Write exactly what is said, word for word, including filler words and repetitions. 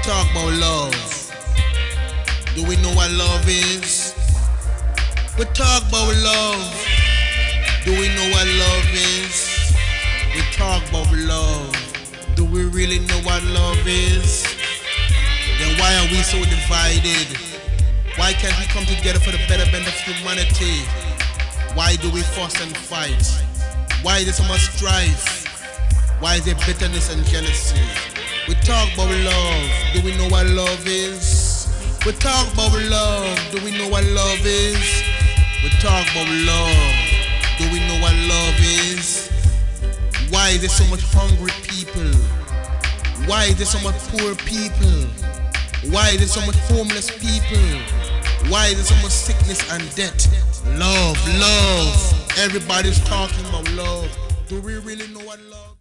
talk about love. Do we know what love is? We talk about love. Do we know what love is? We talk about love. Do we really know what love is? Then why are we so divided? Why can't we come together for the betterment of humanity? Why do we fuss and fight? Why is there so much strife? Why is there bitterness and jealousy? We talk about love. Do we know what love is? We talk about love. Do we know what love is? We talk about love. Do we know what love is? Why is there so much hungry people? Why is there so much poor people? Why is there so much homeless people? Why is there so much sickness and death? Love, love. Everybody's talking about love. Do we really know what love is?